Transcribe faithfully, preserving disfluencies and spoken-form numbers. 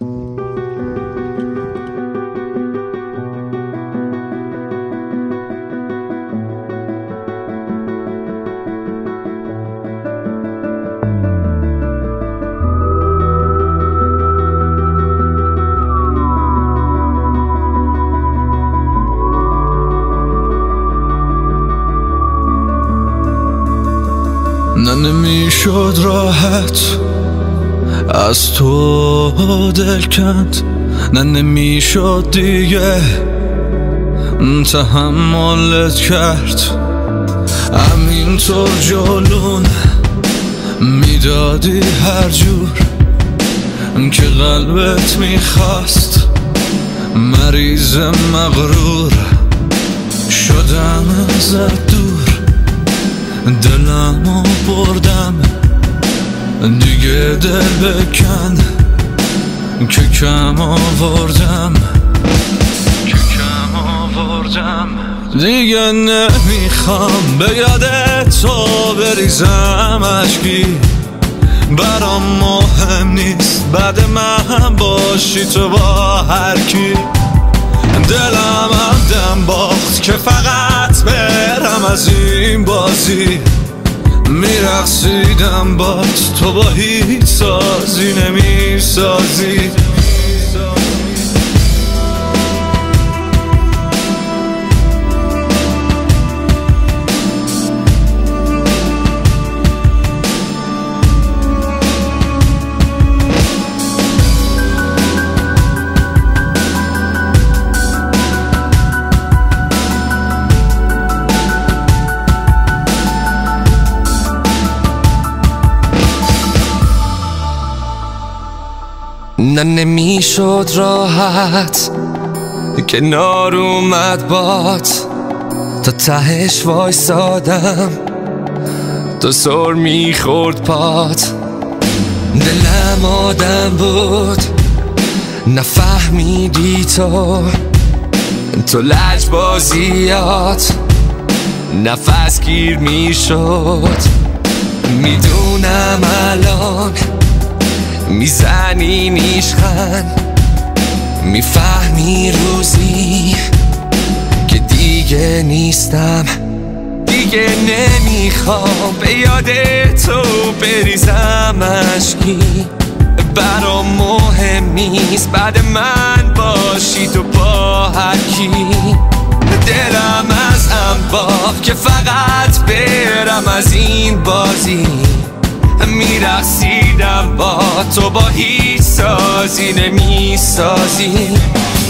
نه نمیشد راحت از تو دل کند، نه نمیشد دیگه تحملت کرد. همینطور جلون میدادی هر جور که قلبت میخواست. مریض مغرور شدم ازت دور، دلمو بردم دیگه دل بکن که کم آوردم که کم آوردم. دیگه نمیخوام به یاد تو بریزم اشکی، برام مهم نیست بعد من باشی تو با هر کی. دلم هم دم باخت که فقط برم از این بازی. میرقصیدم بات تو با هیچ سازی نمیسازی. نه نمیشد راحت کنار اومد بات، تا تهش وایسادم تا سر میخورد پات. دلم آدم بود نفهمیدی تو، تو لجبازیات نفس گیر میشد. میدونم الان میزنی نیشخن، میفهمی روزی که دیگه نیستم. دیگه نمیخوام به یاد تو بریزم اشکی، برام مهم نیست بعد من باشی تو با هر کی. دلم از هم باخت که فقط برم از این بازی. میرقصیدم با تو با هیچ سازی نمیسازی.